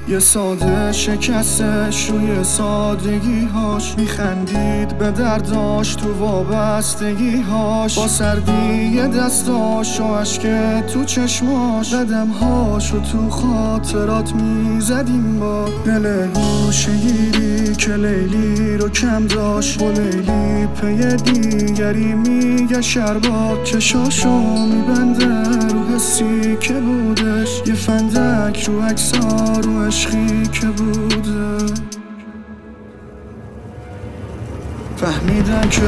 یه ساده شکستش روی سادگیهاش، میخندید به درداش تو وابستگیهاش، با سردی دستاش و عشق تو چشماش، قدمهاش و تو خاطرات میزدیم با دل گوشه گیری که لیلی رو کم داشت، با لیلی پی دیگری میگه شربات، چشاشو میبنده رو حسی که بودش، یه فندک رو عکس‌ها رو عشقی که بوده. فهمیدم که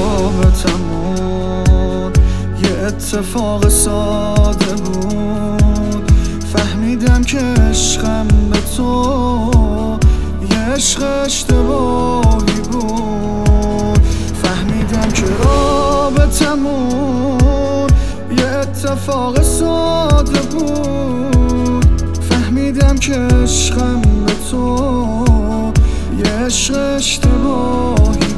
رابطمون یه اتفاق ساده بود، فهمیدم که عشقم به تو یه عشق اشتباهی بود، فهمیدم که رابطمون یه اتفاق ساده بود، فهمیدم که عشقم به تو یه عشق اشتباهی بود.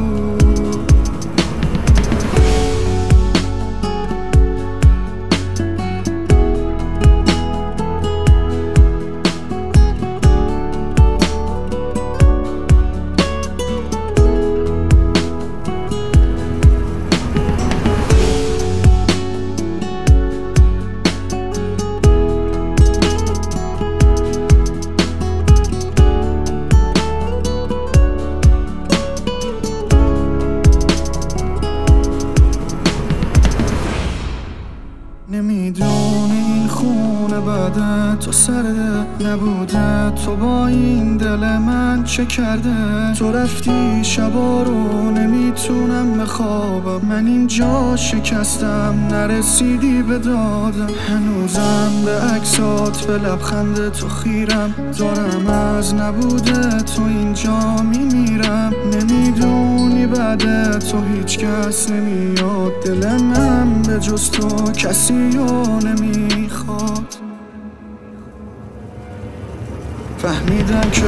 نمیدونی این خونه بعد تو سرده نبوده، تو با این دل من چه کرده، تو رفتی شبا رو نمیتونم بخوابم، من اینجا شکستم نرسیدی به دادم، هنوزم به عکسات به لبخند تو خیرم، دارم از نبوده تو اینجا میمیرم، نمیدونی بعد تو هیچ کس نمیاد، دل من به جز تو کسی رو نمیخواد. فهمیدم که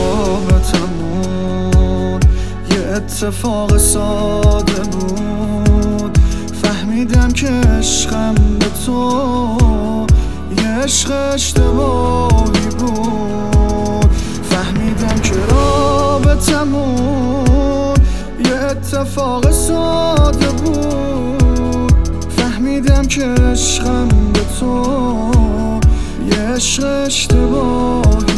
رابطمون یه اتفاق ساده بود، فهمیدم که عشقم به تو یه عشق اشتباهی بود، فهمیدم که رابطمون یه اتفاق ساده بود، فهمیدم که عشقم به تو یه عشق اشتباهی